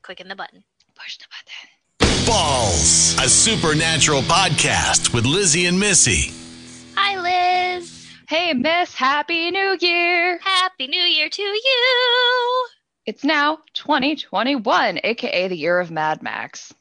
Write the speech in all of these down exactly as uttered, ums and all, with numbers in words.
clicking the button. Push the button. Balls, a supernatural podcast with Lizzie and Missy. Hi, Liz. Hey, Miss. Happy New Year. Happy New Year to you. It's now twenty twenty-one, aka the year of Mad Max.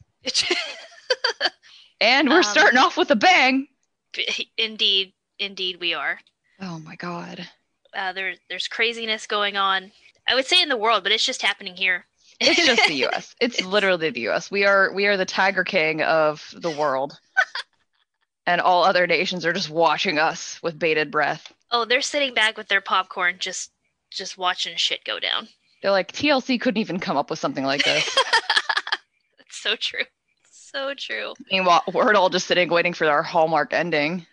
And we're um, starting off with a bang. Indeed. Indeed we are. Oh, my God. Uh, there, there's craziness going on. I would say in the world, but it's just happening here. It's just the U S. It's literally the U S. We are we are the Tiger King of the world. And all other nations are just watching us with bated breath. Oh, they're sitting back with their popcorn just just watching shit go down. They're like, T L C couldn't even come up with something like this. That's so true. So true. Meanwhile, we're all just sitting waiting for our Hallmark ending.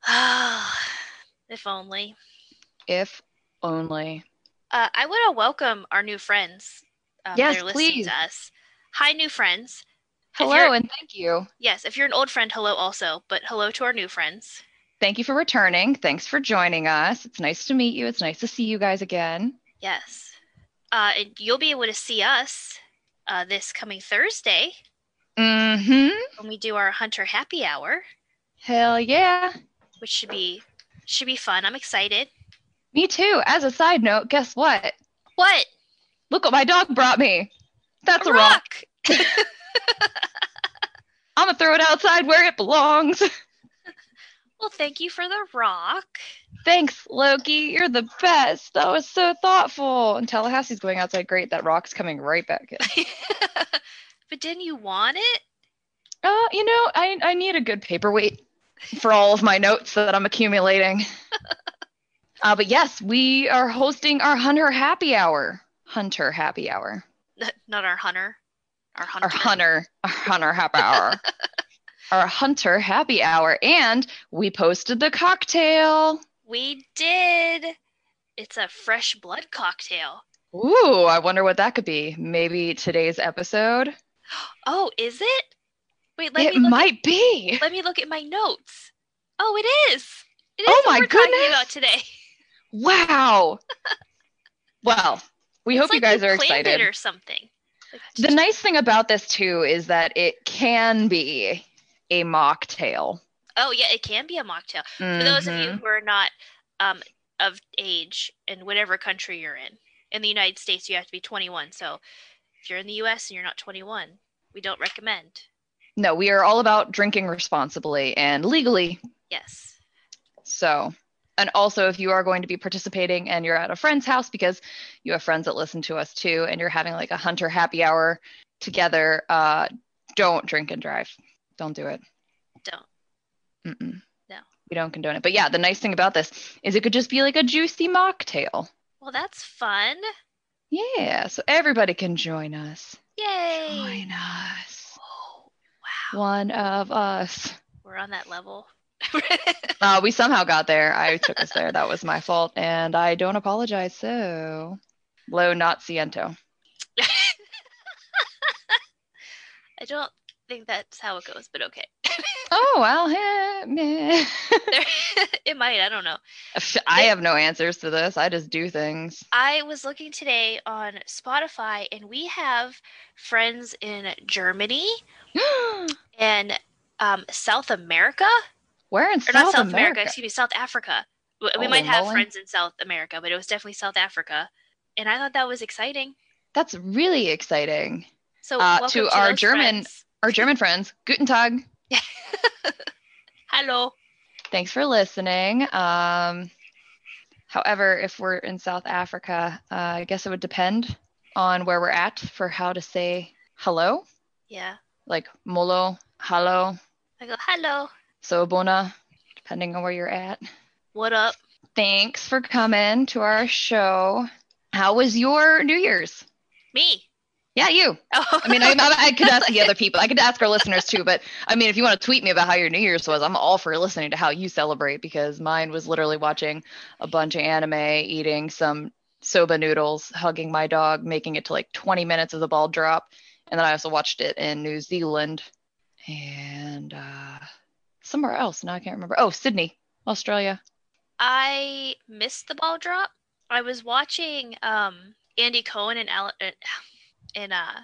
If only. If only. Uh, I want to welcome our new friends. Um, yes, they're listening please. to us. Hi, new friends. Hello, and thank you. Yes, if you're an old friend, hello also. But hello to our new friends. Thank you for returning. Thanks for joining us. It's nice to meet you. It's nice to see you guys again. Yes. Uh, and you'll be able to see us uh, this coming Thursday. Mm-hmm. When we do our Hunter Happy Hour. Hell yeah. Which should be should be fun. I'm excited. Me too. As a side note, guess what? What? Look what my dog brought me. That's a, a rock. rock. I'm going to throw it outside where it belongs. Well, thank you for the rock. Thanks, Loki. You're the best. That was so thoughtful. And Tallahassee's going outside. Great. That rock's coming right back in. But didn't you want it? Uh, you know, I, I need a good paperweight for all of my notes that I'm accumulating. uh, but yes, we are hosting our Hunter Happy Hour. Hunter Happy Hour. Not our Hunter. Our Hunter. Our Hunter. Our Hunter Happy Hour. Our Hunter Happy Hour. And we posted the cocktail. We did. It's a fresh blood cocktail. Ooh, I wonder what that could be. Maybe today's episode? Oh, is it? Wait, let it me look might at, be. Let me look at my notes. Oh, it is. It is oh what my we're goodness. talking about today. Wow. Well, we it's hope like you guys you are planned excited. It or something. The nice thing about this too is that it can be a mocktail. Oh yeah, it can be a mocktail. Mm-hmm. For those of you who are not um, of age in whatever country you're in. In the United States, you have to be twenty-one. So if you're in the U S and you're not twenty-one, we don't recommend. No, we are all about drinking responsibly and legally. Yes. So, and also if you are going to be participating and you're at a friend's house because you have friends that listen to us too, and you're having like a Hunter Happy Hour together, uh, don't drink and drive. Don't do it. Don't. Mm-mm. No. We don't condone it. But yeah, the nice thing about this is it could just be like a juicy mocktail. Well, that's fun. Yeah, so everybody can join us. Yay! Join us. Oh, wow. One of us. We're on that level. uh, we somehow got there. I took us there. That was my fault, and I don't apologize. So, lo not siento. I don't think that's how it goes, but okay. Oh, well, eh, meh. It might. I don't know. I have no answers to this. I just do things. I was looking today on Spotify, and we have friends in Germany and um, South America. Where in or South not South America? America? Excuse me, South Africa. We Holy might have moly. friends in South America, but it was definitely South Africa, and I thought that was exciting. That's really exciting. So uh, welcome to, to our those German, friends. our German friends. Guten Tag. Hello. Thanks for listening. Um, however, if we're in South Africa, uh, I guess it would depend on where we're at for how to say hello. Yeah. Like molo, hello. I go, hello. So bona, depending on where you're at. What up? Thanks for coming to our show. How was your New Year's? Me. Yeah, you. Oh. I mean, I, I could ask the other people. I could ask our listeners too. But I mean, if you want to tweet me about how your New Year's was, I'm all for listening to how you celebrate, because mine was literally watching a bunch of anime, eating some soba noodles, hugging my dog, making it to like twenty minutes of the ball drop. And then I also watched it in New Zealand and uh, somewhere else. Now I can't remember. Oh, Sydney, Australia. I missed the ball drop. I was watching um, Andy Cohen and Al- and uh,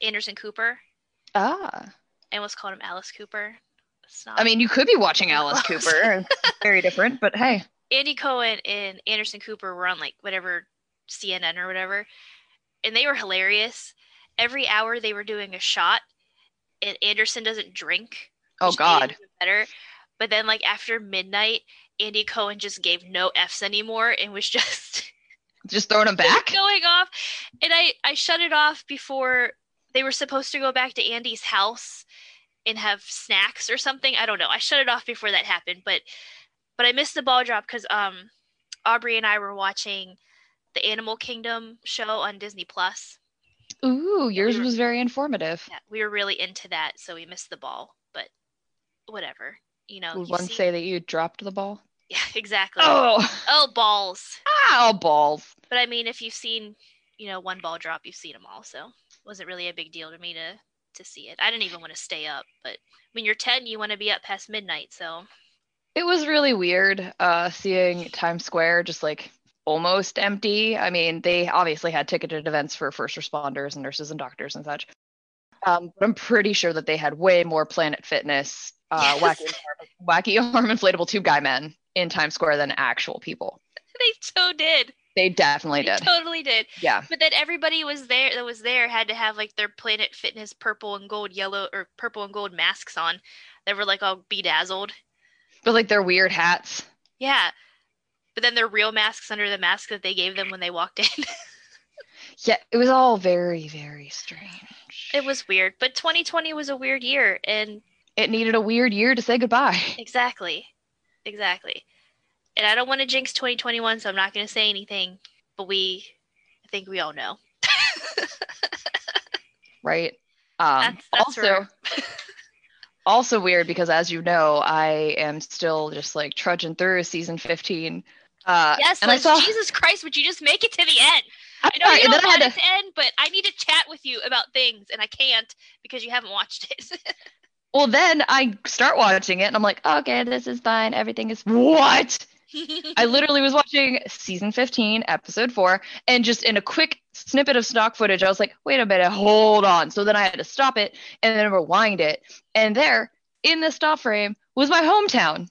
Anderson Cooper. Ah. I almost called him Alice Cooper. It's not I mean, you could be watching Alice close. Cooper. It's very different, but hey. Andy Cohen and Anderson Cooper were on like whatever C N N or whatever, and they were hilarious. Every hour they were doing a shot, and Anderson doesn't drink. Oh God. Better, but then like after midnight, Andy Cohen just gave no F's anymore and was just just throwing them back, going off. And I I shut it off before they were supposed to go back to Andy's house and have snacks or something. I don't know. I shut it off before that happened, but but I missed the ball drop because um Aubrey and I were watching the Animal Kingdom show on Disney Plus. Ooh, yours we were, was very informative. Yeah, we were really into that, so we missed the ball. But whatever, you know. Would you one see... say that you dropped the ball? Yeah, exactly. Oh, oh, balls. Ah, oh, balls. But I mean, if you've seen, you know, one ball drop, you've seen them all. So it wasn't really a big deal to me to to see it. I didn't even want to stay up. But when you're ten, you want to be up past midnight. So it was really weird uh, seeing Times Square just like almost empty. I mean, they obviously had ticketed events for first responders and nurses and doctors and such. Um, but I'm pretty sure that they had way more Planet Fitness, uh, yes. wacky, wacky arm inflatable tube guy men in Times Square than actual people. They so did. They definitely they did. Totally did. Yeah. But then everybody was there that was there had to have like their Planet Fitness purple and gold, yellow or purple and gold masks on that were like all bedazzled. But like their weird hats. Yeah. But then their real masks under the mask that they gave them when they walked in. Yeah, it was all very, very strange. It was weird. But twenty twenty was a weird year, and it needed a weird year to say goodbye. Exactly. Exactly. And I don't want to jinx twenty twenty-one, so I'm not going to say anything. But we, I think we all know. Right. Um, that's, that's also, also weird because, as you know, I am still just like trudging through season fifteen. Uh, yes, and Liz, I saw, Jesus Christ, would you just make it to the end? I'm I know sorry, you and don't then I want had it to... to end, but I need to chat with you about things, and I can't because you haven't watched it. Well, then I start watching it, and I'm like, okay, this is fine. Everything is... What? I literally was watching season fifteen, episode four, and just in a quick snippet of stock footage, I was like, wait a minute, hold on. So then I had to stop it and then rewind it. And there, in the stop frame, was my hometown.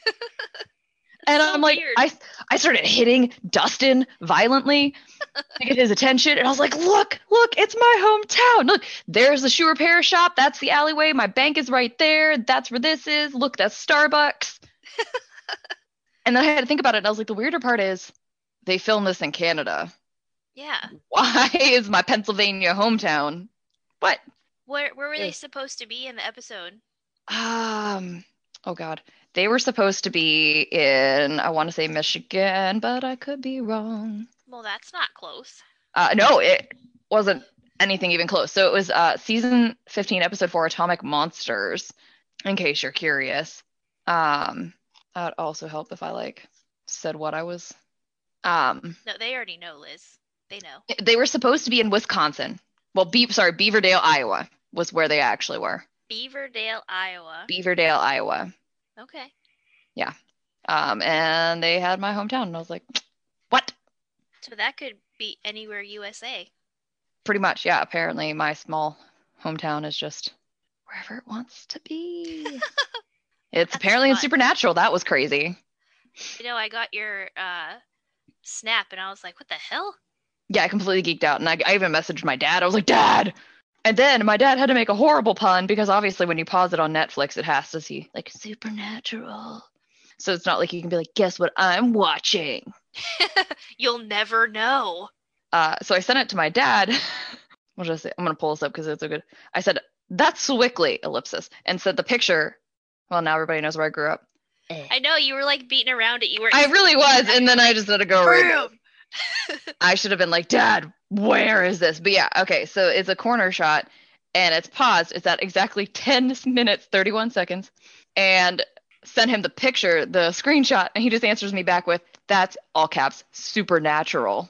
And so I'm like, weird. I I started hitting Dustin violently to get his attention. And I was like, look, look, it's my hometown. Look, there's the shoe repair shop. That's the alleyway. My bank is right there. That's where this is. Look, that's Starbucks. And then I had to think about it. And I was like, the weirder part is they filmed this in Canada. Yeah. Why is my Pennsylvania hometown? What? Where where were they supposed to be in the episode? Um, oh God. They were supposed to be in, I want to say Michigan, but I could be wrong. Well, that's not close. Uh, no, it wasn't anything even close. So it was uh, season fifteen, episode four, Atomic Monsters, in case you're curious. Um, that would also help if I like said what I was. Um, no, they already know, Liz. They know. They were supposed to be in Wisconsin. Well, Be- sorry, Beaverdale, Iowa was where they actually were. Beaverdale, Iowa. Beaverdale, Iowa. Okay. Yeah. Um, and they had my hometown, and I was like, what? So that could be anywhere U S A. Pretty much, yeah. Apparently my small hometown is just wherever it wants to be. It's apparently fun. In Supernatural. That was crazy. You know, I got your uh, snap, and I was like, what the hell? Yeah, I completely geeked out, and I, I even messaged my dad. I was like, Dad! And then my dad had to make a horrible pun because obviously when you pause it on Netflix, it has to see like Supernatural. So it's not like you can be like, guess what I'm watching? You'll never know. Uh, so I sent it to my dad. What did I say? I'm going to pull this up because it's so good. I said, that's Swickley, ellipsis, and said the picture. Well, now everybody knows where I grew up. I know, you were like beating around it. You were. I really was. And then I just had to go right. I should have been like, Dad, where is this? But yeah, okay, so it's a corner shot and it's paused. It's at exactly ten minutes, thirty-one seconds. And sent him the picture, the screenshot, and he just answers me back with, that's all caps, Supernatural.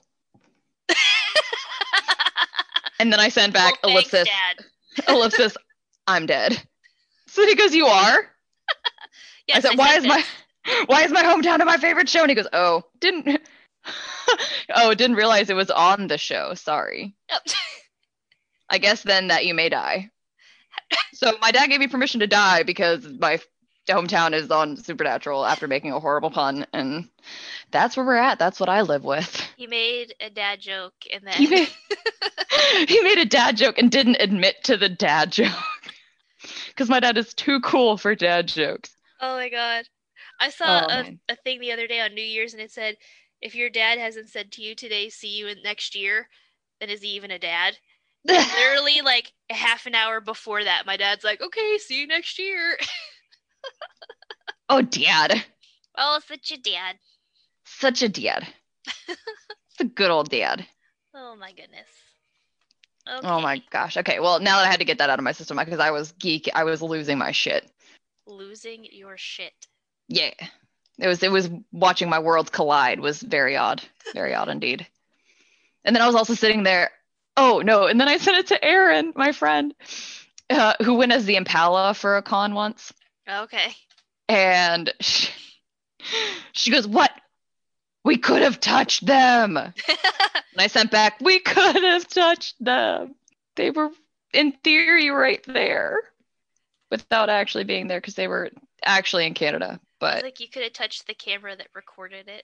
And then I sent back, well, thanks, ellipsis, Dad. ellipsis, I'm dead. So he goes, you are? Yes, I said, I why is it. my why is my hometown my favorite show? And he goes, oh, didn't oh, didn't realize it was on the show. Sorry. I guess then that you may die. So my dad gave me permission to die because my hometown is on Supernatural after making a horrible pun, and that's where we're at. That's what I live with. He made a dad joke and then He made, he made a dad joke and didn't admit to the dad joke. Because my dad is too cool for dad jokes. Oh my god. I saw Oh, a, a thing the other day on New Year's and it said, if your dad hasn't said to you today, see you in next year, then is he even a dad? Literally like a half an hour before that, my dad's like, okay, see you next year. Oh, dad. Oh, such a dad. Such a dad. It's a good old dad. Oh my goodness. Okay. Oh my gosh. Okay, well, now that I had to get that out of my system because I was geek, I was losing my shit. Losing your shit. Yeah. It was it was watching my worlds collide was very odd. Very odd indeed. And then I was also sitting there. Oh, no. And then I sent it to Erin, my friend, uh, who went as the Impala for a con once. Okay. And she, she goes, what? We could have touched them. And I sent back, we could have touched them. They were, in theory, right there. Without actually being there because they were actually in Canada. But like you could have touched the camera that recorded it.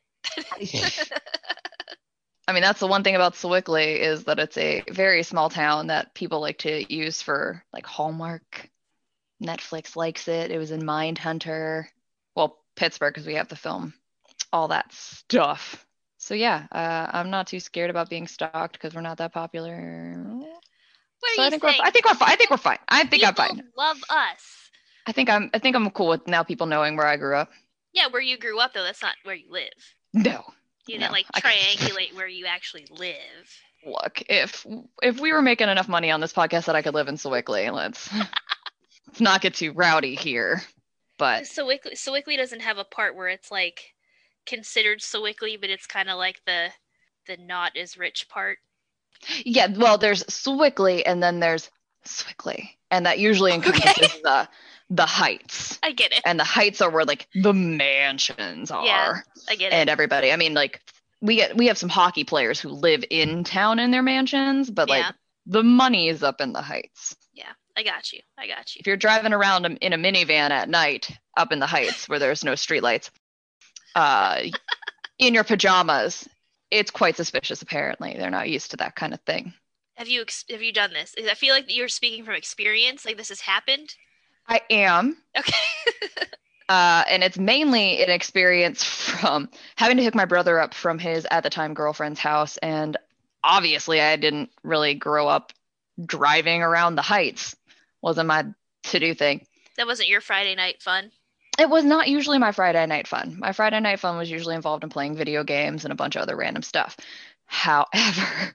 I mean, that's the one thing about Sewickley is that it's a very small town that people like to use for like Hallmark. Netflix likes it. It was in Mindhunter. Well, Pittsburgh because we have the film. All that stuff. So yeah, uh, I'm not too scared about being stalked because we're not that popular. What are So you I think saying? we're I think we're fine. I think we're fine. I think People I'm fine. love us. I think I'm I think I'm cool with now people knowing where I grew up. Yeah, where you grew up though, that's not where you live. No. You no, didn't like I- triangulate where you actually live. Look, if if we were making enough money on this podcast that I could live in Sewickley, let's let's not get too rowdy here. But Sewickley, Sewickley doesn't have a part where it's like considered Sewickley, but it's kind of like the the not as rich part. yeah, well, there's Sewickley and then there's Sewickley, and that usually encompasses Okay. the the heights. I get it. And the heights are where like the mansions are. Yeah, I get it. And everybody, I mean, like we get we have some hockey players who live in town in their mansions, but like Yeah. the money is up in the heights. Yeah, I got you. I got you. If you're driving around in a minivan at night up in the heights where there's no streetlights, uh, in your pajamas, it's quite suspicious. Apparently, they're not used to that kind of thing. Have you ex- have you done this? I feel like you're speaking from experience. Like this has happened. I am. Okay. Uh, and it's mainly an experience from having to hook my brother up from his at the time girlfriend's house. And obviously, I didn't really grow up driving around the heights. Wasn't my to-do thing. That wasn't your Friday night fun. It was not usually my Friday night fun. My Friday night fun was usually involved in playing video games and a bunch of other random stuff. However,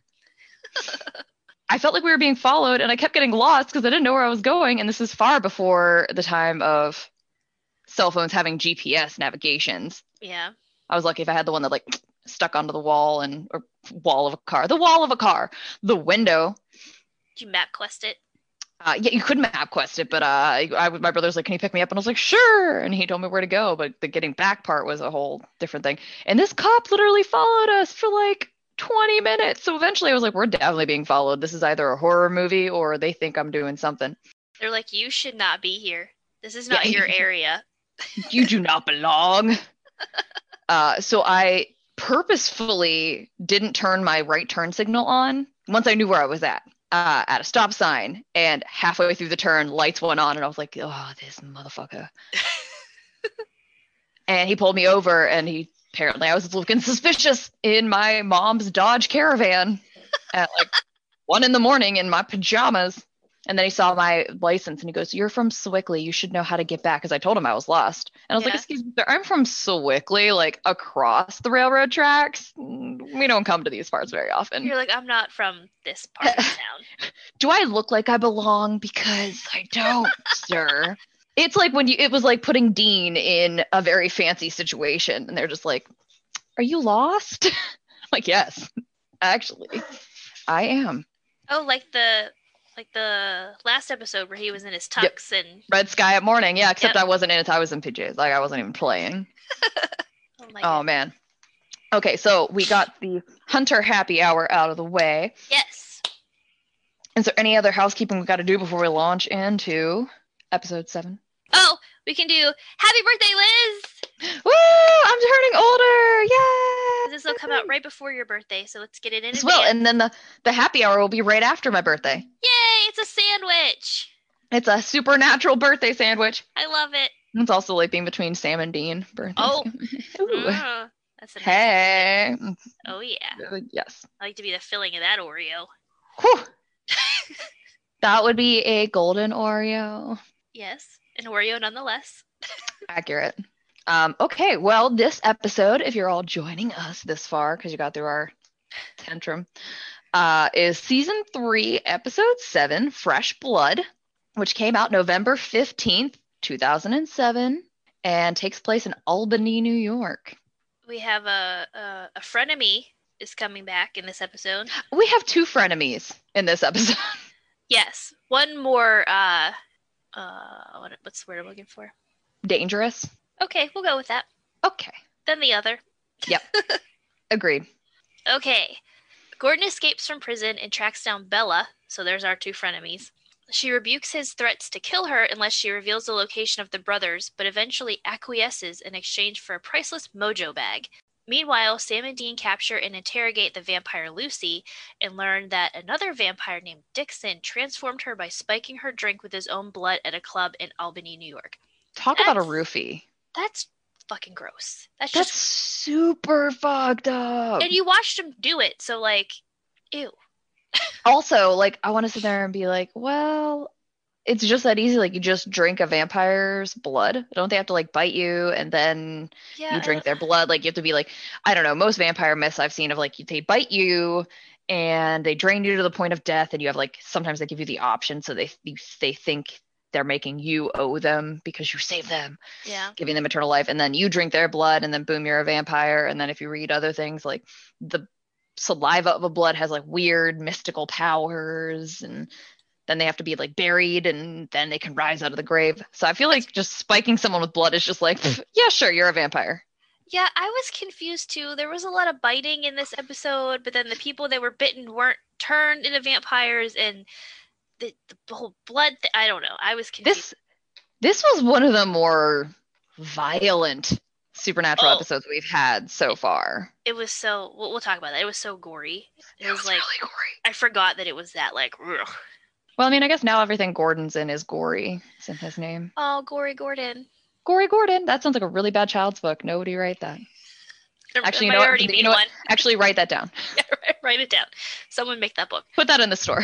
I felt like we were being followed and I kept getting lost because I didn't know where I was going. And this is far before the time of cell phones having G P S navigations. Yeah. I was lucky if I had the one that like stuck onto the wall and or wall of a car, the wall of a car, the window. Did you map quest it? Uh, yeah, you could map quest it, but uh, I, I, my brother was like, "Can you pick me up?" And I was like, "Sure." And he told me where to go, but the getting back part was a whole different thing. And this cop literally followed us for like twenty minutes. So eventually, I was like, "We're definitely being followed. This is either a horror movie or they think I'm doing something." They're like, you should not be here. This is not Yeah. your area. You do not belong. Uh, so I purposefully didn't turn my right turn signal on once I knew where I was at, uh, at a stop sign. And halfway through the turn, lights went on, and I was like, "Oh, this motherfucker!" And he pulled me over, and he apparently I was looking suspicious in my mom's Dodge Caravan at like one in the morning in my pajamas. And then he saw my license and he goes, "You're from Sewickley. You should know how to get back." Because I told him I was lost. And I was like, Yeah. "Excuse me, sir, I'm from Sewickley, like across the railroad tracks. We don't come to these parts very often. You're like, I'm not from this part of town. Do I look like I belong? Because I don't, sir." It's like when you, it was like putting Dean in a very fancy situation. And they're just like, "Are you lost?" I'm like, "Yes, actually, I am." Oh, like the like the last episode where he was in his tux and Red Sky at Morning. Yeah, except Yep. I wasn't in it. I was in P Js. Like I wasn't even playing. oh my Oh god. man. Okay, so we got the Hunter happy hour out of the way. Yes. Is there any other housekeeping we got to do before we launch into episode seven? Oh, we can do happy birthday, Liz! Woo! I'm turning older! Yay! This will come out right before your birthday, so let's get it in As advance. well, and then the, the happy hour will be right after my birthday. Yay! It's a sandwich! It's a supernatural birthday sandwich. I love it. It's also like being between Sam and Dean birthdays. Oh. Ooh. Mm, that's a nice Hey. birthday. Oh, yeah. Yes. I like to be the filling of that Oreo. Whew. That would be a golden Oreo. Yes, an Oreo nonetheless. Accurate. Um, okay, well, this episode, if you're all joining us this far, because you got through our tantrum, uh, is season three, episode seven, Fresh Blood, which came out November fifteenth, two thousand seven, and takes place in Albany, New York. We have a, a, a frenemy is coming back in this episode. We have two frenemies in this episode. Yes, one more, uh, uh, what, what's the word I'm looking for? Dangerous. Okay, we'll go with that. Okay. Then the other. Yep. Agreed. Okay. Gordon escapes from prison and tracks down Bella, so there's our two frenemies. She rebukes his threats to kill her unless she reveals the location of the brothers, but eventually acquiesces in exchange for a priceless mojo bag. Meanwhile, Sam and Dean capture and interrogate the vampire Lucy and learn that another vampire named Dixon transformed her by spiking her drink with his own blood at a club in Albany, New York. Talk That's- about a roofie. That's fucking gross. That's That's just... super fucked up. And you watched him do it, so like, ew. Also, like, I want to sit there and be like, well, it's just that easy. Like, you just drink a vampire's blood. Don't they have to, like, bite you and then Yeah, you drink their blood? Like, you have to be like, I don't know, most vampire myths I've seen of, like, they bite you and they drain you to the point of death, and you have, like, sometimes they give you the option, so they they think they're making you owe them because you saved them, yeah. giving them eternal life, and then you drink their blood, and then boom, you're a vampire. And then if you read other things, like, the saliva of a blood has like weird mystical powers, and then they have to be like buried, and then they can rise out of the grave. So I feel like just spiking someone with blood is just like, yeah, sure, you're a vampire. Yeah, I was confused too. There was a lot of biting in this episode, but then the people that were bitten weren't turned into vampires, and the, the whole blood th- I don't know. I was confused. This this was one of the more violent supernatural Oh. episodes we've had so far. It was so we'll, we'll talk about that. It was so gory. It, It was, was like really gory. I forgot that it was that like ugh. Well, I mean, I guess now everything Gordon's in is gory. It's in his name. Oh, Gory Gordon. Gory Gordon. That sounds like a really bad child's book. Nobody write that. Actually, you I know what? already You made know one. what? Actually, write that down. Write it down. Someone make that book. Put that in the store.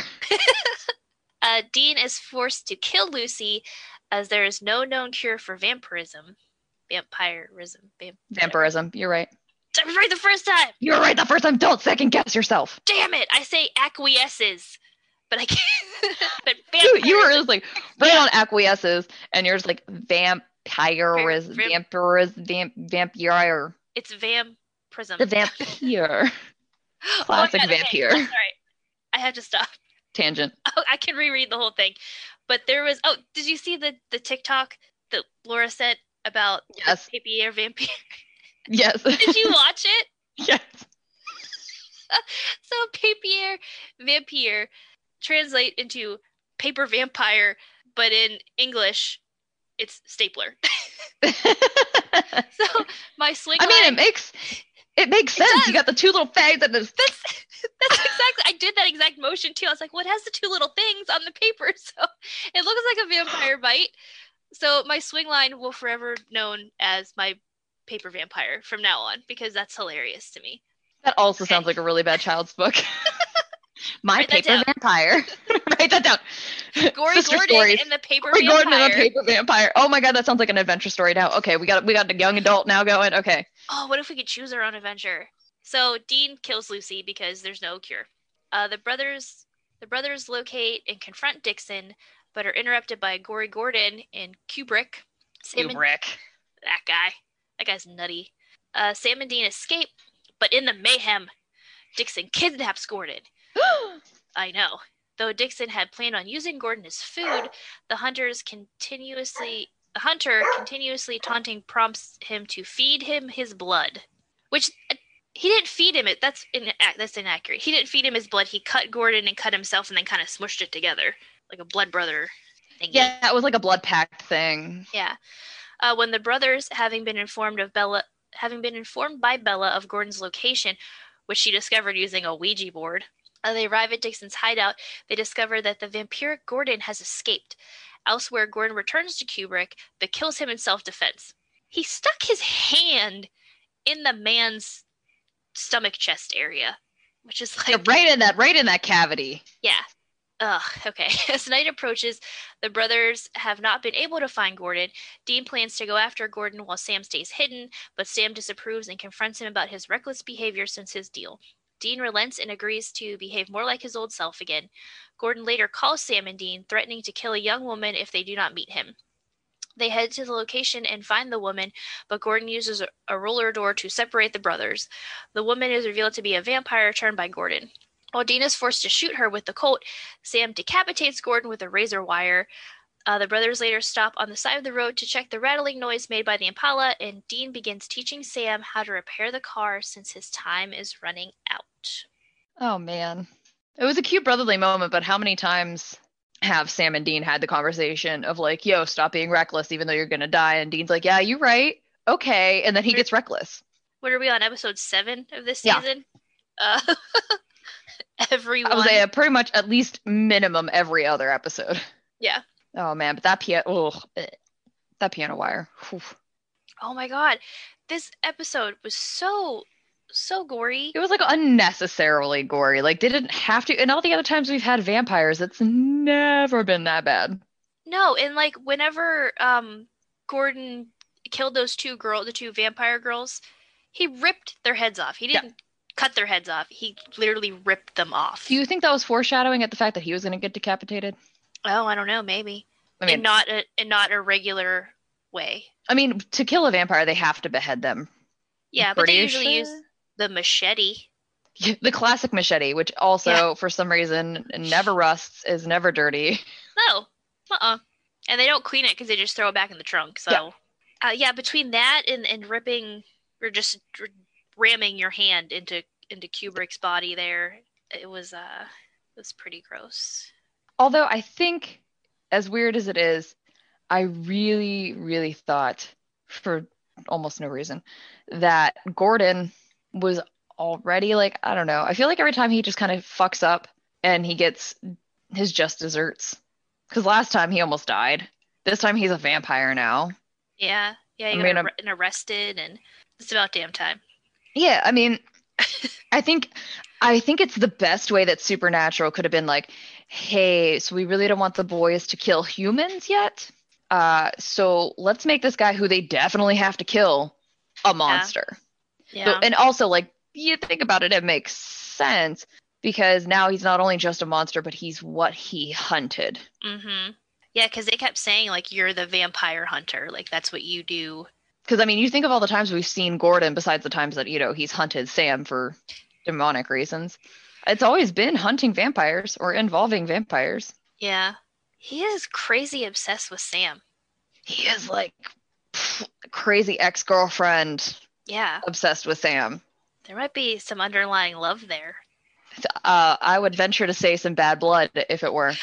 Uh, Dean is forced to kill Lucy as there is no known cure for vampirism. Vampirism. Vamp- Vampirism. You're right. I was right the first time. You're right the first time. Don't second guess yourself. Damn it! I say acquiesces, but I can't. but You, you were vampirism- just like right on acquiesces, and you're just like vampiris, Vam- vampiris, vamp, vampire, It's vampirism. the vampire, Oh my classic God, okay, vampire. I'm sorry. I have to stop. Tangent. Oh, I can reread the whole thing. But there was. Oh, did you see the the TikTok that Laura sent about Yes. the papier vampire? Yes. Did you watch it? Yes. So papier vampire translate into paper vampire, but in English, it's stapler. So my swing. I mean, line- it makes it makes sense. does. You got the two little fags and this. That's that's exactly. I did that exact motion too. I was like, "What has the two little things on the paper?" So it looks like a vampire bite. So my swing line will forever known as my paper vampire from now on because that's hilarious to me. That also Okay. sounds like a really bad child's book. My Write that paper down. vampire. Write that down. Gory Sister Gordon stories. and the paper Gory vampire. Gordon and the paper vampire. Oh my god, that sounds like an adventure story now. Okay, we got we got a young adult now going. Okay. Oh, what if we could choose our own adventure? So Dean kills Lucy because there's no cure. Uh, the brothers, the brothers locate and confront Dixon, but are interrupted by Gory Gordon and Kubrick. Sam and- Kubrick. that guy, that guy's nutty. Uh, Sam and Dean escape, but in the mayhem, Dixon kidnaps Gordon. I know. Though Dixon had planned on using Gordon as food, the hunters continuously the hunter continuously taunting prompts him to feed him his blood. Which uh, he didn't feed him it. That's in, that's inaccurate. He didn't feed him his blood. He cut Gordon and cut himself and then kind of smushed it together like a blood brother thing. Yeah, it was like a blood pact thing. Yeah. Uh, when the brothers, having been informed of Bella, having been informed by Bella of Gordon's location, which she discovered using a Ouija board, uh, they arrive at Dixon's hideout. They discover that the vampiric Gordon has escaped. Elsewhere, Gordon returns to Kubrick, but kills him in self-defense. He stuck his hand in the man's stomach chest area, which is like... Yeah, right in that, right in that cavity. Yeah. Ugh, okay. As night approaches, the brothers have not been able to find Gordon. Dean plans to go after Gordon while Sam stays hidden, but Sam disapproves and confronts him about his reckless behavior since his deal. Dean relents and agrees to behave more like his old self again. Gordon later calls Sam and Dean, threatening to kill a young woman if they do not meet him. They head to the location and find the woman, but Gordon uses a, a roller door to separate the brothers. The woman is revealed to be a vampire turned by Gordon. While Dean is forced to shoot her with the Colt, Sam decapitates Gordon with a razor wire. Uh, the brothers later stop on the side of the road to check the rattling noise made by the Impala, and Dean begins teaching Sam how to repair the car since his time is running out. Oh, man. It was a cute brotherly moment, but how many times have Sam and Dean had the conversation of like, yo, stop being reckless even though you're going to die? And Dean's like, yeah, you're right. Okay. And then he gets reckless. What are we on, episode seven of this Yeah. season? Uh, everyone. I was say pretty much at least minimum every other episode. Yeah. Oh, man. But that piano, oh, that piano wire. Whew. Oh my god. This episode was so, so gory. It was like unnecessarily gory. Like, they didn't have to. And all the other times we've had vampires, it's never been that bad. No, and like whenever um Gordon killed those two girl, the two vampire girls, he ripped their heads off. He didn't cut their heads off. He literally ripped them off. Do you think that was foreshadowing at the fact that he was going to get decapitated? Oh, I don't know, maybe. I mean, in not a in not a regular way. I mean, to kill a vampire, they have to behead them. Yeah, but they Pretty usually sure. use the machete. The classic machete, which also, Yeah. for some reason, never rusts, is never dirty. No. Uh-uh. And they don't clean it because they just throw it back in the trunk. So, Yeah. Uh, yeah, between that and, and ripping or just r- ramming your hand into into Kubrick's body there, it was uh it was pretty gross. Although I think, as weird as it is, I really, really thought, for almost no reason, that Gordon was already like, I don't know. I feel like every time he just kind of fucks up and he gets his just desserts. Because last time he almost died. This time he's a vampire now. Yeah, yeah, I you mean, got I'm- ar- and arrested, and it's about damn time. Yeah, I mean, I think I think it's the best way that Supernatural could have been like, hey, so we really don't want the boys to kill humans yet. Uh, so let's make this guy who they definitely have to kill a monster. Yeah, So, and also, like, you think about it, it makes sense because now he's not only just a monster, but he's what he hunted. mm-hmm. Yeah, because they kept saying like you're the vampire hunter, like that's what you do. Because I mean, you think of all the times we've seen Gordon, besides the times that, you know, he's hunted Sam for demonic reasons. It's always been hunting vampires or involving vampires. Yeah, he is crazy obsessed with Sam. He is like pff, crazy ex-girlfriend Yeah, obsessed with Sam. there might be some underlying love there. Uh, I would venture to say some bad blood if it were.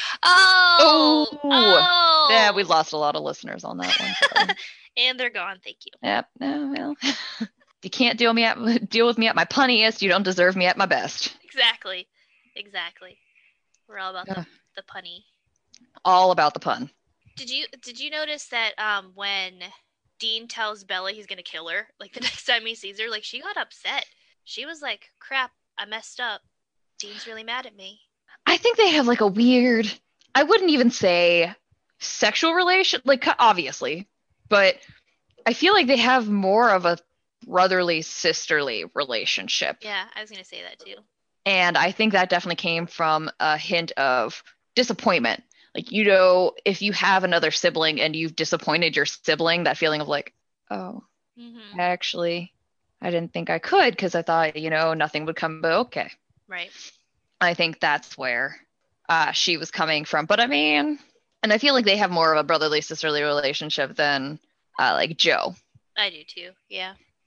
Oh, Ooh. oh, Yeah, we lost a lot of listeners on that one. So. and they're gone. Thank you. Yep. No, well, if you can't deal me at deal with me at my punniest, you don't deserve me at my best. Exactly, exactly. We're all about Yeah. the, the punny. All about the pun. Did you did you notice that um when Dean tells Bella he's gonna kill her, like the next time he sees her, like she got upset. She was like, "Crap, I messed up. Dean's really mad at me." I think they have like a weird, I wouldn't even say sexual relation, like obviously, but I feel like they have more of a brotherly, sisterly relationship. Yeah, I was gonna say that too. And I think that definitely came from a hint of disappointment. Like, you know, if you have another sibling and you've disappointed your sibling, that feeling of like, oh, Mm-hmm. actually, I didn't think I could because I thought, you know, nothing would come, but okay. Right. I think that's where uh, she was coming from. But I mean, and I feel like they have more of a brotherly, sisterly relationship than uh, like Joe. I do too. Yeah.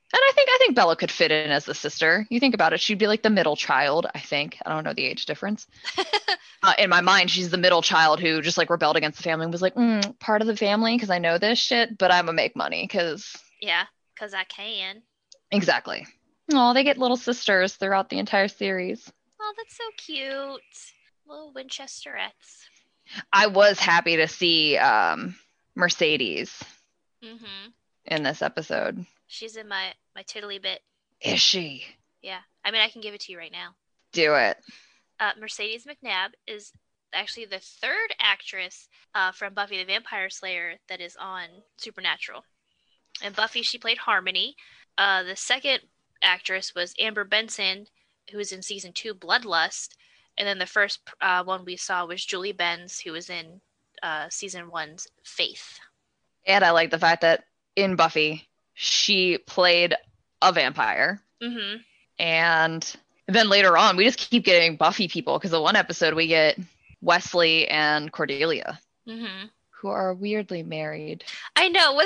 And I think I think Bella could fit in as the sister. You think about it, she'd be like the middle child, I think. I don't know the age difference. uh, in my mind, she's the middle child who just like rebelled against the family and was like, mm, part of the family because I know this shit, but I'm gonna make money because Yeah, because I can. exactly. Oh, they get little sisters throughout the entire series. Oh, that's so cute. Little Winchesterettes. I was happy to see um, Mercedes Mm-hmm. in this episode. She's in my, my tiddly bit. Is she? Yeah. I mean, I can give it to you right now. Do it. Uh, Mercedes McNabb is actually the third actress uh, from Buffy the Vampire Slayer that is on Supernatural. In Buffy, she played Harmony. Uh, the second actress was Amber Benson, who was in season two, Bloodlust. And then the first uh, one we saw was Julie Benz, who was in uh, season one's Faith. And I like the fact that in Buffy, she played a vampire. Mm-hmm. And then later on, we just keep getting Buffy people because the one episode we get Wesley and Cordelia, Mm-hmm. who are weirdly married. I know.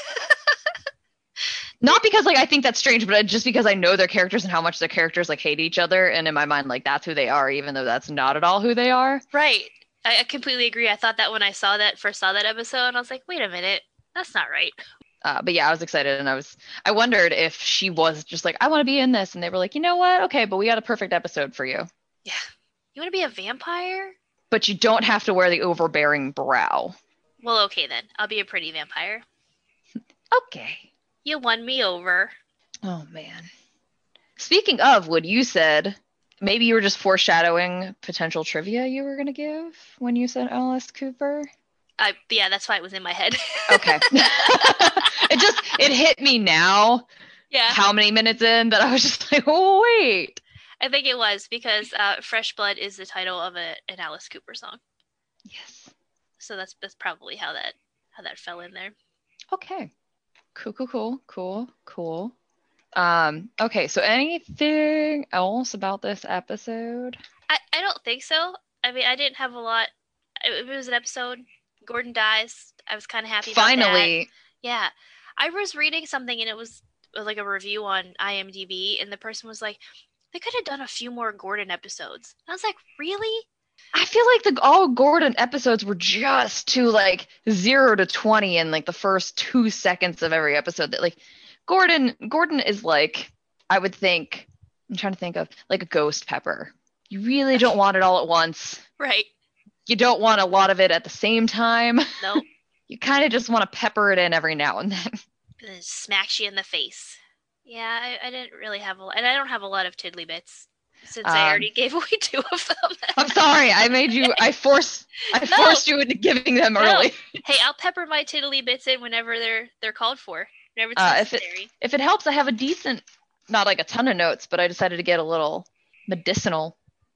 Not because like I think that's strange, but just because I know their characters and how much their characters like hate each other, and in my mind, like that's who they are, even though that's not at all who they are. Right. I, I completely agree. I thought that when I saw that first saw that episode, and I was like, wait a minute, that's not right. Uh, but yeah, I was excited, and I was I wondered if she was just like, I want to be in this, and they were like, you know what? Okay, but we got a perfect episode for you. Yeah. You want to be a vampire? But you don't have to wear the overbearing brow. Well, okay then. I'll be a pretty vampire. Okay. You won me over. Oh man. Speaking of what you said, maybe you were just foreshadowing potential trivia you were gonna give when you said Alice Cooper. I yeah, that's why it was in my head. Okay. it just it hit me now. Yeah. How many minutes in that I was just like, oh wait. I think it was because uh, Fresh Blood is the title of a, an Alice Cooper song. Yes. So that's that's probably how that how that fell in there. Okay. Cool, cool, cool, cool, cool. Um, okay, so anything else about this episode? I, I don't think so. I mean, I didn't have a lot. It, it was an episode. Gordon dies. I was kind of happy about Finally. that. Yeah. I was reading something and it was like a review on IMDb and the person was like, they could have done a few more Gordon episodes. I was like, really? I feel like the all Gordon episodes were just to like zero to twenty in like the first two seconds of every episode. That like Gordon, Gordon is like, I would think, I'm trying to think of like a ghost pepper. You really don't want it all at once. Right. You don't want a lot of it at the same time. Nope. You kind of just want to pepper it in every now and then. And it smacks you in the face. Yeah, I, I didn't really have a lot, and I don't have a lot of tiddly bits since Um, I already gave away two of them. I'm sorry, I made you. I forced. I No. forced you into giving them No. early. Hey, I'll pepper my tiddly bits in whenever they're they're called for. Whenever it's Uh, if it- necessary. If it helps, I have a decent, not like a ton of notes, but I decided to get a little medicinal.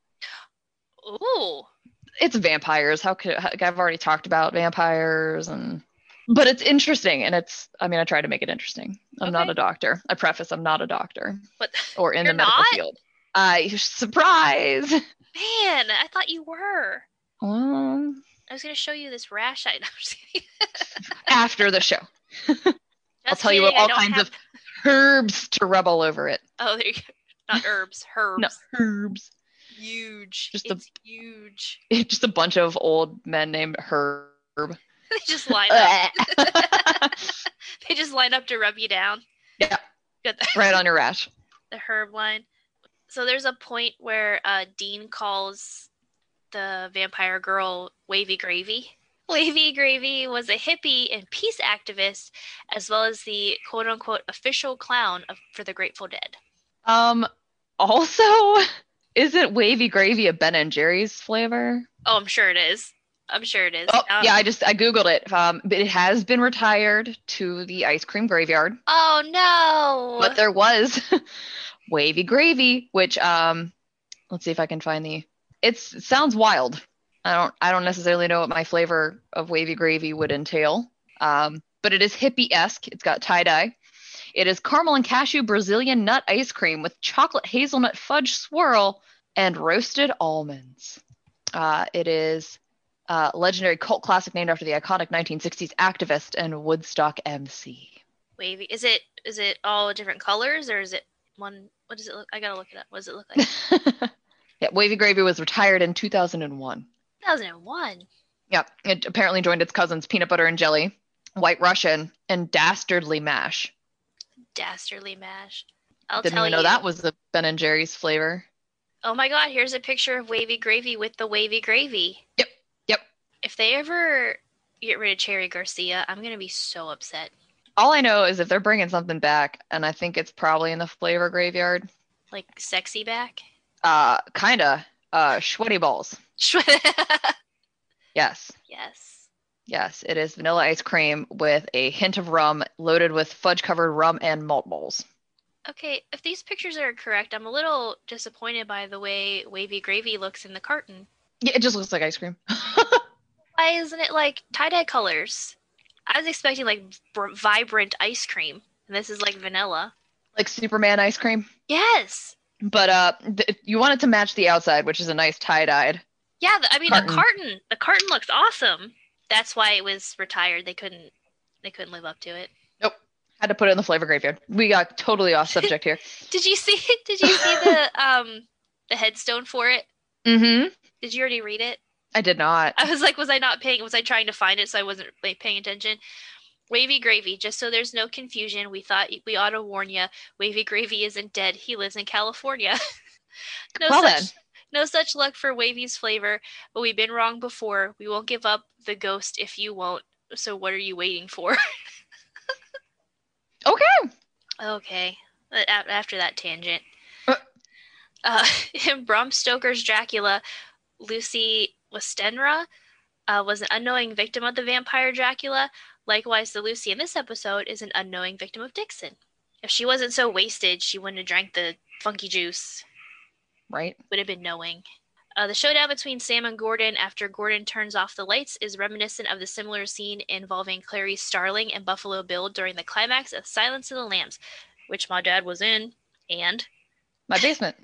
Ooh. It's vampires. How could how, I've already talked about vampires, and but it's interesting, and it's. I mean, I try to make it interesting. I'm not Okay. a doctor. I preface, I'm not a doctor What? or in You're the medical not? field. I surprise. Man, I thought you were. Well, I was gonna show you this rash I. No, I'm just kidding. after the show, I'll Just tell you kidding, what I all don't kinds have- of herbs to rub all over it. Oh, there you go. Not herbs, herbs. No herbs. Huge. Just a- it's huge. Just a bunch of old men named Herb. They just line up. right They just line up to rub you down. Yeah. Got the, on your rash. the herb line. So there's a point where uh, Dean calls the vampire girl Wavy Gravy. Wavy Gravy was a hippie and peace activist, as well as the quote-unquote official clown of, for the Grateful Dead. Um. Also, isn't wavy gravy a Ben and Jerry's flavor? Oh, I'm sure it is. I'm sure it is. Oh, Um, yeah. I just I googled it. Um, but it has been retired to the ice cream graveyard. Oh no. But there was wavy gravy, which um, let's see if I can find the. It's it sounds wild. I don't I don't necessarily know what my flavor of wavy gravy would entail. Um, but it is hippie-esque. It's got tie-dye. It is caramel and cashew Brazilian nut ice cream with chocolate hazelnut fudge swirl and roasted almonds. Uh, it is a legendary cult classic named after the iconic nineteen sixties activist and Woodstock M C. Wavy. Is it is it all different colors or is it one? What does it look? I gotta look it up. What does it look like? Yeah, Wavy Gravy was retired in two thousand one. two thousand one. Yep, it apparently joined its cousins Peanut Butter and Jelly, White Russian, and Dastardly Mash. Dastardly Mash. I'll Didn't tell even know you. that was the Ben and Jerry's flavor. Oh my God! Here's a picture of Wavy Gravy with the Wavy Gravy. Yep, yep. If they ever get rid of Cherry Garcia, I'm gonna be so upset. All I know is if they're bringing something back, and I think it's probably in the flavor graveyard. Like sexy back. Uh, kinda. Uh, Sweaty Balls. Yes. Yes. Yes, it is vanilla ice cream with a hint of rum, loaded with fudge-covered rum and malt balls. Okay, if these pictures are correct, I'm a little disappointed by the way Wavy Gravy looks in the carton. Yeah, it just looks like ice cream. Why isn't it like tie-dye colors? I was expecting like br- vibrant ice cream, and this is like vanilla. Like Superman ice cream. Yes. But uh, th- you want it to match the outside, which is a nice tie-dyed. Yeah, the, I mean Carton. the carton. The carton looks awesome. That's why it was retired. They couldn't. They couldn't live up to it. Nope. Had to put it in the flavor graveyard. We got totally off subject here. Did you see? Did you see the um the headstone for it? Mm-hmm. Did you already read it? I did not. I was like, was I not paying? Was I trying to find it so I wasn't like, paying attention? Wavy Gravy, just so there's no confusion, we thought we ought to warn you. Wavy Gravy isn't dead. He lives in California. no Well such, then. no such luck for Wavy's flavor, but we've been wrong before. We won't give up the ghost if you won't. So what are you waiting for? Okay. Okay. A- After that tangent. Uh. Uh, in Bram Stoker's Dracula, Lucy Westenra uh, was an unknowing victim of the vampire Dracula. Likewise, the Lucy in this episode is an unknowing victim of Dixon. If she wasn't so wasted, she wouldn't have drank the funky juice. Right. Would have been knowing. Uh, the showdown between Sam and Gordon after Gordon turns off the lights is reminiscent of the similar scene involving Clarice Starling and Buffalo Bill during the climax of Silence of the Lambs, which my dad was in, and... My basement.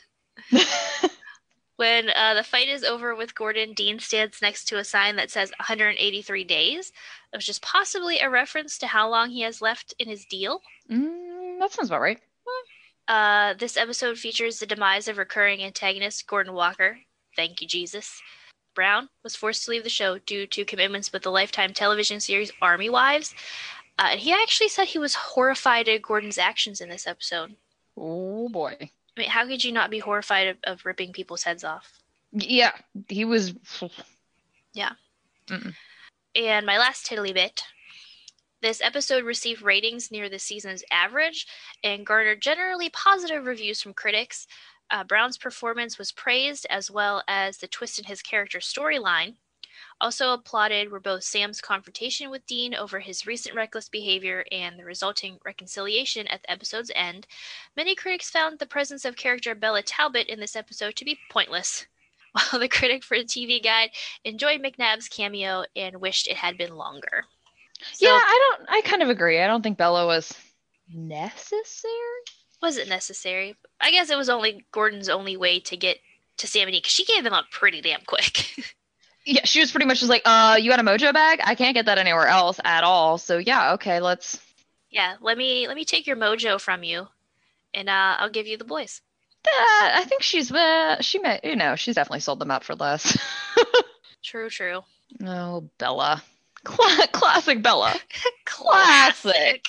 When uh, the fight is over with Gordon, Dean stands next to a sign that says one hundred eighty-three days, which is possibly a reference to how long he has left in his deal. Mm, that sounds about right. Uh, this episode features the demise of recurring antagonist Gordon Walker. Thank you, Jesus. Brown was forced to leave the show due to commitments with the Lifetime television series Army Wives. Uh, and he actually said he was horrified at Gordon's actions in this episode. Oh boy. I mean, how could you not be horrified of, of ripping people's heads off? Yeah, he was. Yeah. Mm-mm. And my last tiddly bit. This episode received ratings near the season's average and garnered generally positive reviews from critics. Uh, Brown's performance was praised, as well as the twist in his character's storyline. Also applauded were both Sam's confrontation with Dean over his recent reckless behavior and the resulting reconciliation at the episode's end. Many critics found the presence of character Bella Talbot in this episode to be pointless, while the critic for the T V Guide enjoyed McNabb's cameo and wished it had been longer. So, Yeah, I don't. I kind of agree. I don't think Bella was necessary. was it necessary? I guess it was only Gordon's only way to get to Sam and Dean, because she gave them up pretty damn quick. Yeah, she was pretty much just like, uh, you got a mojo bag? I can't get that anywhere else at all. So yeah, okay, let's. Yeah, let me let me take your mojo from you, and uh, I'll give you the boys. Uh, I think she's, uh, she may, you know, she's definitely sold them out for less. True, true. Oh, Bella. Cla- classic Bella. Classic.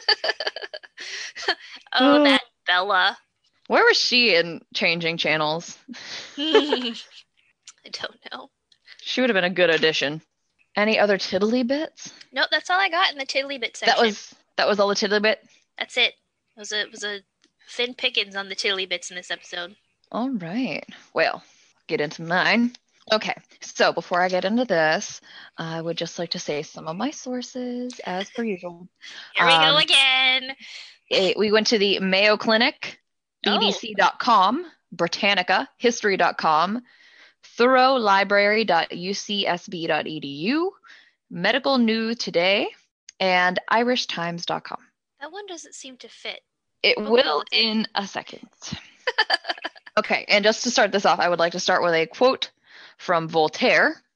Oh, Mm. that Bella. Where was she in changing channels? I don't know. She would have been a good addition. Any other tiddly bits? Nope, that's all I got in the tiddly bit section. That was that was all the tiddly bit. That's it. It was a it was a thin pickings on the tiddly bits in this episode. All right. Well, get into mine. Okay. So before I get into this, I would just like to say some of my sources, as per usual. Here we go Um, again. Eh, we went to the Mayo Clinic, Oh. B B C dot com, Britannica, History dot com, thorough library dot U C S B dot E D U, Medical News Today, and Irish Times dot com. That one doesn't seem to fit. It Okay. will in a second. Okay, and just to start this off, I would like to start with a quote from Voltaire.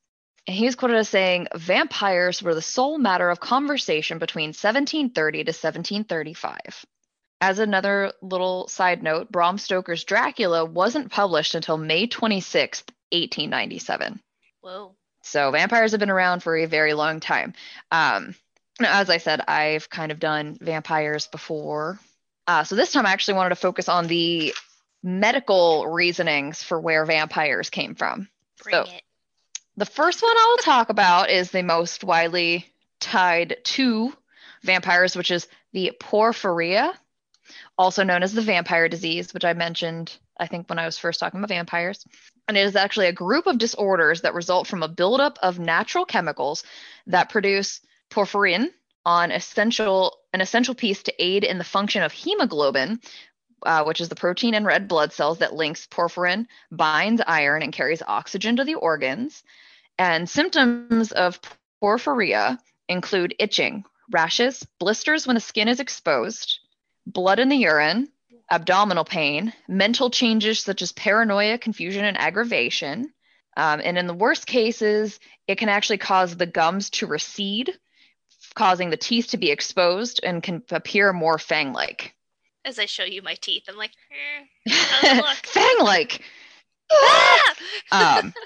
And he was quoted as saying, vampires were the sole matter of conversation between seventeen thirty to seventeen thirty-five. As another little side note, Bram Stoker's Dracula wasn't published until May twenty-sixth, eighteen ninety-seven. Whoa. So vampires have been around for a very long time. Um, as I said, I've kind of done vampires before. Uh, so this time I actually wanted to focus on the medical reasonings for where vampires came from. Bring so it. The first one I will talk about is the most widely tied to vampires, which is the porphyria, also known as the vampire disease, which I mentioned, I think, when I was first talking about vampires. And it is actually a group of disorders that result from a buildup of natural chemicals that produce porphyrin, on essential an essential piece to aid in the function of hemoglobin, uh, which is the protein in red blood cells that links porphyrin, binds iron, and carries oxygen to the organs. And symptoms of porphyria include itching, rashes, blisters when the skin is exposed, blood in the urine, abdominal pain, mental changes such as paranoia, confusion, and aggravation. Um, and in the worst cases, it can actually cause the gums to recede, causing the teeth to be exposed and can appear more fang-like. As I show you my teeth, I'm like, eh, how's it look? Fang-like! Ah! um,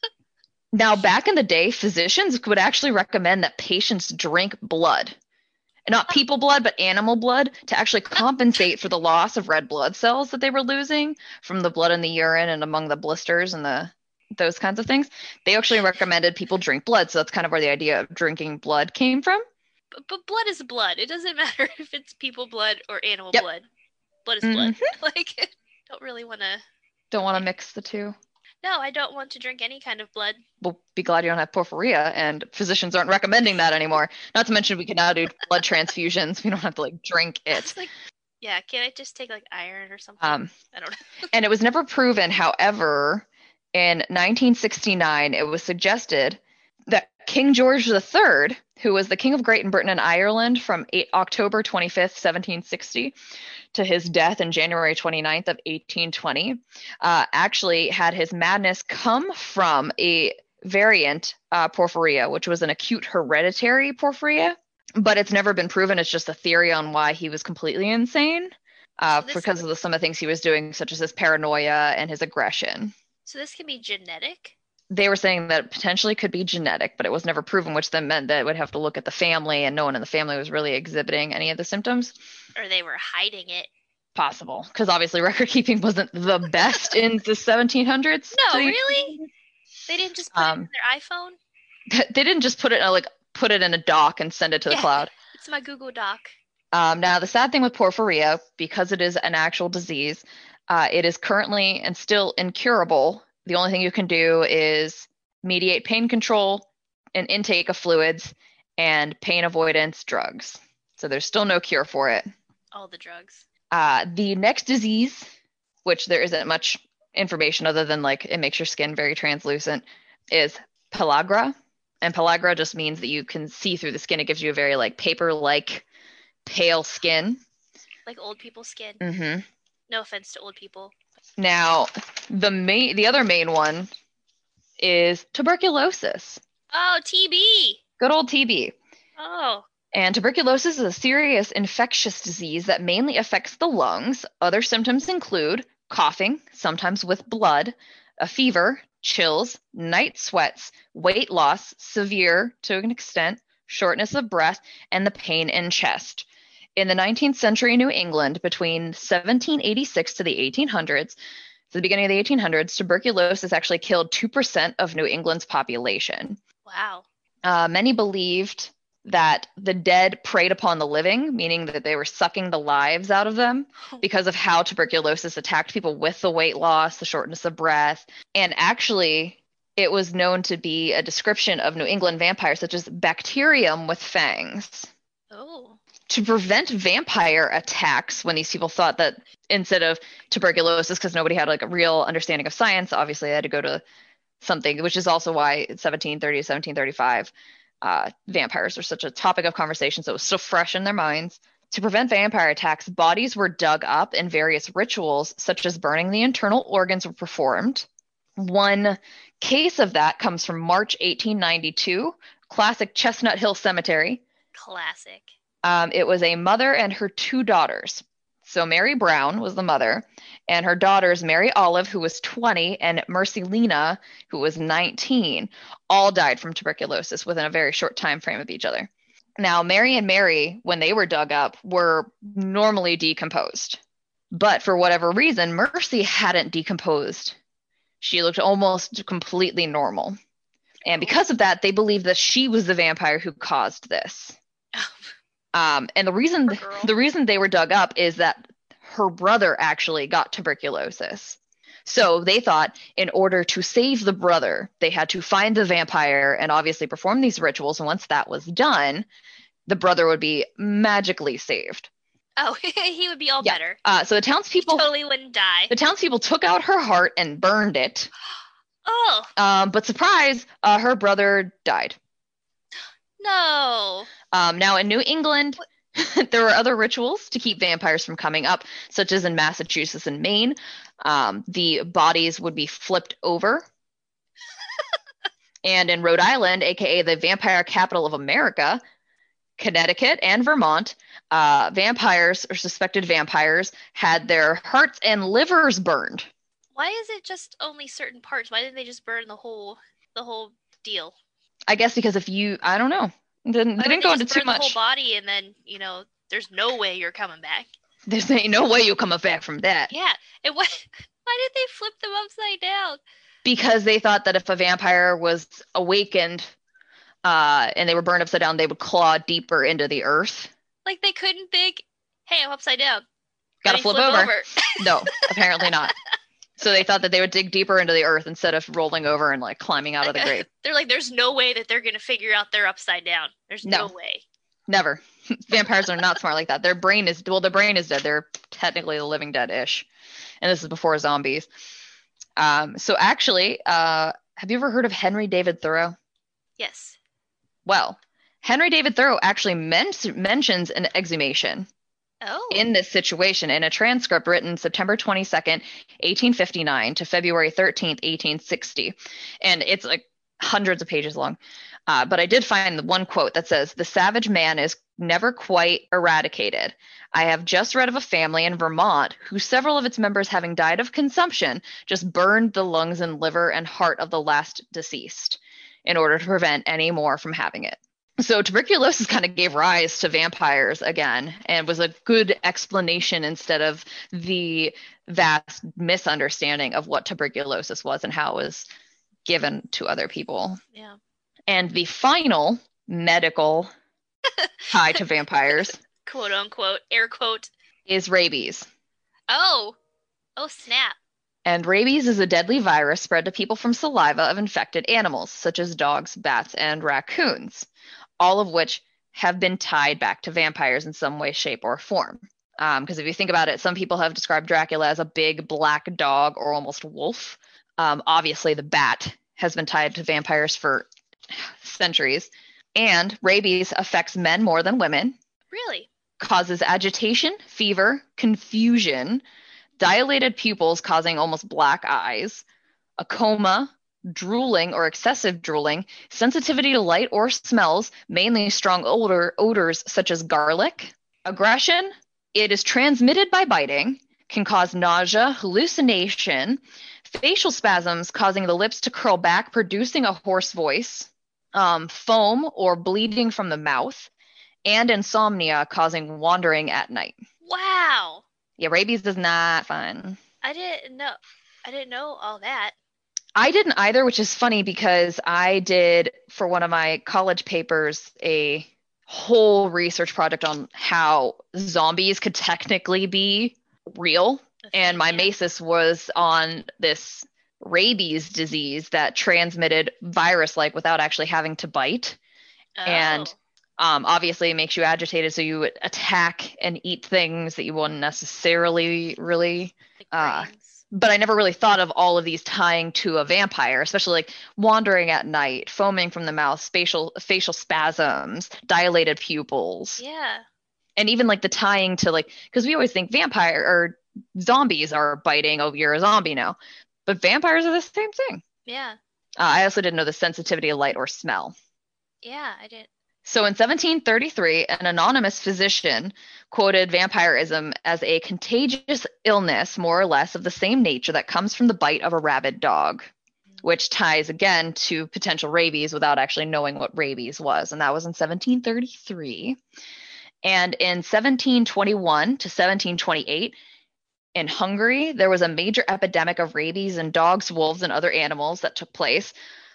now, back in the day, physicians would actually recommend that patients drink blood. Not people blood, but animal blood, to actually compensate for the loss of red blood cells that they were losing from the blood in the urine and among the blisters and the those kinds of things. They actually recommended people drink blood, so that's kind of where the idea of drinking blood came from. But, but blood is blood. It doesn't matter if it's people blood or animal Yep. blood. Blood is Mm-hmm. blood. Like, don't really want to. Don't want to mix the two. No, I don't want to drink any kind of blood. We'll be glad you don't have porphyria, and physicians aren't recommending that anymore. Not to mention we can now do blood transfusions. We don't have to like drink it. It's like, yeah, can't I just take like iron or something? Um, I don't know. and it was never proven. However, in nineteen sixty-nine, it was suggested that King George the Third, who was the King of Great Britain and Ireland from eight, October twenty-fifth, seventeen sixty, to his death in January twenty-ninth of eighteen twenty, uh, actually had his madness come from a variant uh, porphyria, which was an acute hereditary porphyria. But it's never been proven. It's just a theory on why he was completely insane uh, So this- because of the, some of the things he was doing, such as his paranoia and his aggression. So this can be genetic? They were saying that it potentially could be genetic, but it was never proven, which then meant that it would have to look at the family, and no one in the family was really exhibiting any of the symptoms. Or they were hiding it? Possible, because obviously record keeping wasn't the best in the seventeen hundreds. No, So you- really? They didn't just put Um, it in their iPhone? They didn't just put it in a, like put it in a doc and send it to the Yeah. cloud. It's my Google Doc. Um, now, the sad thing with porphyria, because it is an actual disease, uh, it is currently and still incurable. The only thing you can do is mediate pain control and intake of fluids and pain avoidance drugs. So there's still no cure for it. All the drugs. Uh, the next disease, which there isn't much information other than like it makes your skin very translucent, is pellagra. And pellagra just means that you can see through the skin. It gives you a very like paper-like pale skin. Like old people's skin. Mm-hmm. No offense to old people. Now, the main, the other main one is tuberculosis. Oh, T B. Good old T B. Oh. And tuberculosis is a serious infectious disease that mainly affects the lungs. Other symptoms include coughing, sometimes with blood, a fever, chills, night sweats, weight loss, severe to an extent, shortness of breath, and the pain in chest. In the nineteenth century New England, between seventeen eighty-six to the eighteen hundreds, to the beginning of the eighteen hundreds, tuberculosis actually killed two percent of New England's population. Wow. Uh, many believed that the dead preyed upon the living, meaning that they were sucking the lives out of them because of how tuberculosis attacked people with the weight loss, the shortness of breath. And actually, it was known to be a description of New England vampires, such as bacterium with fangs. Oh. To prevent vampire attacks, when these people thought that instead of tuberculosis, because nobody had like a real understanding of science, obviously they had to go to something, which is also why seventeen thirty to seventeen thirty-five uh, vampires were such a topic of conversation, so it was so fresh in their minds. To prevent vampire attacks, bodies were dug up and various rituals, such as burning the internal organs, were performed. One case of that comes from March eighteen ninety-two, classic Chestnut Hill Cemetery. Classic. Um, it was a mother and her two daughters. So Mary Brown was the mother, and her daughters, Mary Olive, who was twenty, and Mercy Lena, who was nineteen, all died from tuberculosis within a very short time frame of each other. Now, Mary and Mary, when they were dug up, were normally decomposed. But for whatever reason, Mercy hadn't decomposed. She looked almost completely normal. And because of that, they believed that she was the vampire who caused this. Um, and the reason the reason they were dug up is that her brother actually got tuberculosis. So they thought in order to save the brother, they had to find the vampire and obviously perform these rituals. And once that was done, the brother would be magically saved. Oh, he would be all yeah. better. Uh, so the townspeople he totally wouldn't die. The townspeople took out her heart and burned it. Oh. Um, but surprise, uh, her brother died. No. Um, now in New England, there were other rituals to keep vampires from coming up, such as in Massachusetts and Maine. Um, the bodies would be flipped over. And in Rhode Island, aka the vampire capital of America, Connecticut and Vermont, uh, vampires or suspected vampires had their hearts and livers burned. Why is it just only certain parts? Why didn't they just burn the whole the whole deal? I guess because if you, I don't know, they didn't, they didn't go into too much. The whole body, and then you know, there's no way you're coming back. There's no way you'll come back from that. Yeah, and what? Why did they flip them upside down? Because they thought that if a vampire was awakened, uh, and they were burned upside down, they would claw deeper into the earth. Like they couldn't think, "Hey, I'm upside down. Gotta flip, flip over." over. No, apparently not. So they thought that they would dig deeper into the earth instead of rolling over and like climbing out of the grave. They're like, there's no way that they're going to figure out they're upside down. There's no, no way. Never. Vampires are not smart like that. Their brain is, well, their brain is dead. They're technically the living dead-ish. And this is before zombies. Um, so actually, uh, have you ever heard of Henry David Thoreau? Yes. Well, Henry David Thoreau actually men- mentions an exhumation. Oh. In this situation, in a transcript written September twenty-second, eighteen fifty-nine to February thirteenth, eighteen sixty. And it's like hundreds of pages long. Uh, but I did find the one quote that says, "The savage man is never quite eradicated. I have just read of a family in Vermont who, several of its members having died of consumption, just burned the lungs and liver and heart of the last deceased in order to prevent any more from having it." So tuberculosis kind of gave rise to vampires again and was a good explanation instead of the vast misunderstanding of what tuberculosis was and how it was given to other people. Yeah. And the final medical tie to vampires, quote unquote, air quote, is rabies. Oh, oh snap. And rabies is a deadly virus spread to people from saliva of infected animals, such as dogs, bats, and raccoons, all of which have been tied back to vampires in some way, shape, or form. Because um, if you think about it, some people have described Dracula as a big black dog or almost wolf. Um, obviously, the bat has been tied to vampires for centuries. And rabies affects men more than women. Really? Causes agitation, fever, confusion, dilated pupils causing almost black eyes, a coma, drooling or excessive drooling, sensitivity to light or smells, mainly strong odor, odors such as garlic, aggression. It is transmitted by biting, can cause nausea, hallucination, facial spasms causing the lips to curl back, producing a hoarse voice, um, foam or bleeding from the mouth, and insomnia causing wandering at night. Wow. Yeah, rabies is not fun. I didn't know. I didn't know all that. I didn't either, which is funny because I did, for one of my college papers, a whole research project on how zombies could technically be real. And my thesis was on this rabies disease that transmitted virus-like without actually having to bite. Oh. And um, obviously it makes you agitated, so you would attack and eat things that you wouldn't necessarily really... Like uh, but I never really thought of all of these tying to a vampire, especially like wandering at night, foaming from the mouth, facial facial spasms, dilated pupils. Yeah. And even like the tying to like, because we always think vampire or zombies are biting. Oh, you're a zombie now. But vampires are the same thing. Yeah. Uh, I also didn't know the sensitivity of light or smell. Yeah, I didn't. So in seventeen thirty-three, an anonymous physician quoted vampirism as a contagious illness, more or less, of the same nature that comes from the bite of a rabid dog, which ties again to potential rabies without actually knowing what rabies was. And that was in seventeen thirty-three. And in seventeen twenty-one to seventeen twenty-eight, in Hungary, there was a major epidemic of rabies in dogs, wolves, and other animals that took place,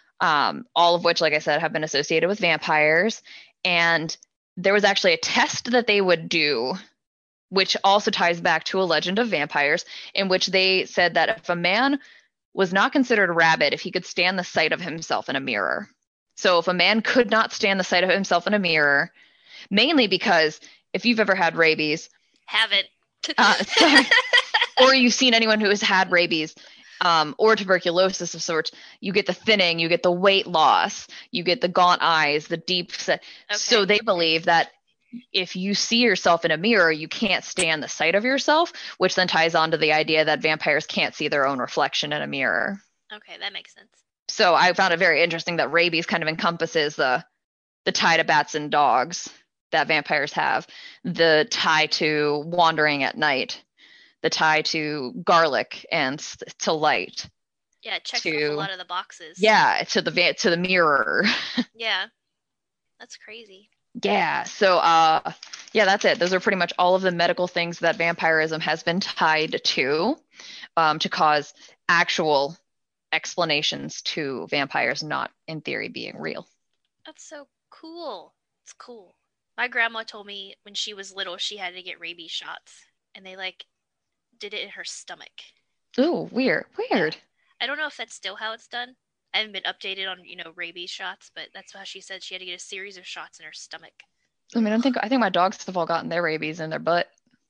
um, all of which, like I said, have been associated with vampires. And there was actually a test that they would do, which also ties back to a legend of vampires, in which they said that if a man was not considered rabid, if he could stand the sight of himself in a mirror. So if a man could not stand the sight of himself in a mirror, mainly because if you've ever had rabies, Haven't. uh, sorry, or you've seen anyone who has had rabies, um, or tuberculosis of sorts, you get the thinning, you get the weight loss, you get the gaunt eyes, the deep set. Okay. So they believe that if you see yourself in a mirror, you can't stand the sight of yourself, which then ties on to the idea that vampires can't see their own reflection in a mirror. Okay, that makes sense. So I found it very interesting that rabies kind of encompasses the the tie to bats and dogs that vampires have, the tie to wandering at night, the tie to garlic and to light. Yeah, it checks to, off a lot of the boxes. Yeah, to the va- to the mirror. Yeah, that's crazy. Yeah, so uh, yeah, that's it. Those are pretty much all of the medical things that vampirism has been tied to, um, to cause actual explanations to vampires not in theory being real. That's so cool. It's cool. My grandma told me when she was little she had to get rabies shots, and they like did it in her stomach. Ooh, weird, weird. I don't know if that's still how it's done. I haven't been updated on, you know, rabies shots, but that's how she said she had to get a series of shots in her stomach. I mean, I think I think my dogs have all gotten their rabies in their butt.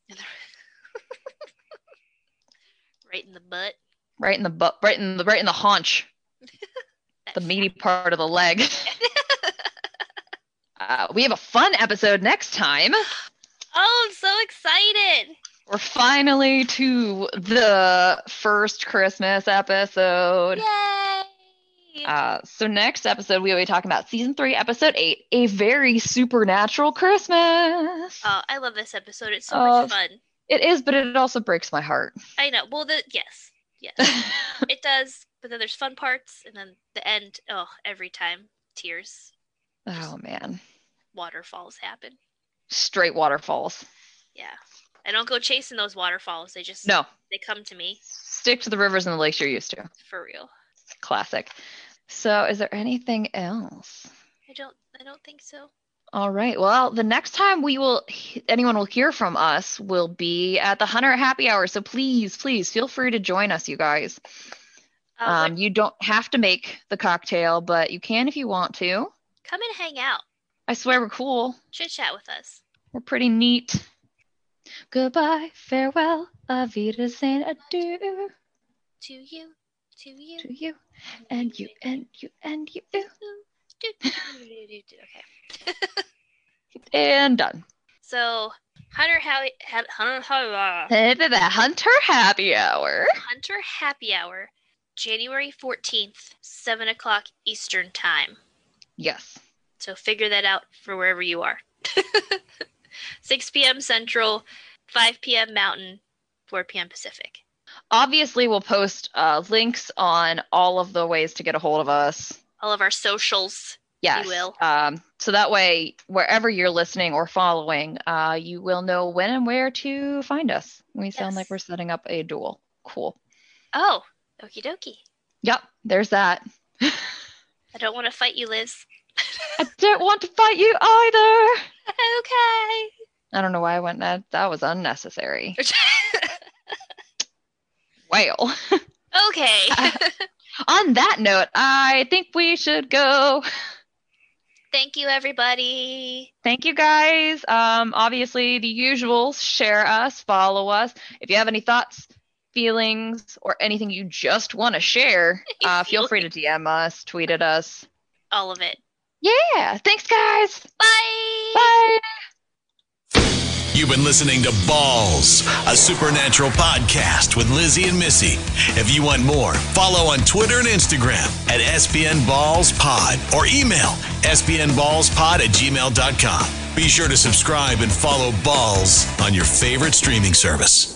Right in the butt. Right in the butt, right in the right in the haunch. The meaty part of the leg. uh, we have a fun episode next time. Oh, I'm so excited. We're finally to the first Christmas episode. Yay! Uh, so next episode, we will be talking about season three, episode eight, A Very Supernatural Christmas. Oh, I love this episode. It's so uh, much fun. It is, but it also breaks my heart. I know. Well, the yes, yes, it does. But then there's fun parts, and then the end. Oh, every time tears. Oh man. Waterfalls happen. Straight waterfalls. Yeah, I don't go chasing those waterfalls. They just no. They come to me. Stick to the rivers and the lakes you're used to. For real. Classic. So, is there anything else? I don't. I don't think so. All right. Well, the next time we will, anyone will hear from us will be at the Hunter Happy Hour. So please, please feel free to join us, you guys. Uh, um, you don't have to make the cocktail, but you can if you want to. Come and hang out. I swear we're cool. Chit chat with us. We're pretty neat. Goodbye, farewell, auf Wiedersehen, adieu. To you, to you, to you, and you, and you, and you. Okay. And done. So, Hunter Happy Hunter The Hunter Happy Hour. Hunter Happy Hour, January fourteenth, seven o'clock Eastern Time. Yes. So figure that out for wherever you are. six p.m. Central, five p.m. Mountain, four p.m. Pacific. Obviously, we'll post uh, links on all of the ways to get a hold of us. All of our socials. Yes. You will. Um, so that way, wherever you're listening or following, uh, you will know when and where to find us. We yes. sound like we're setting up a duel. Cool. Oh, okie dokie. Yep, there's that. I don't want to fight you, Liz. I don't want to fight you either. Okay. I don't know why I went that. That was unnecessary. Well. Okay. uh, on that note, I think we should go. Thank you, everybody. Thank you, guys. Um, obviously, the usuals. Share us, follow us. If you have any thoughts, feelings, or anything you just want to share, uh, feel free to D M us, tweet at us. All of it. Yeah. Thanks, guys. Bye. Bye. You've been listening to Balls, a supernatural podcast with Lizzie and Missy. If you want more, follow on Twitter and Instagram at S B N Balls Pod or email s b n balls pod at gmail dot com. Be sure to subscribe and follow Balls on your favorite streaming service.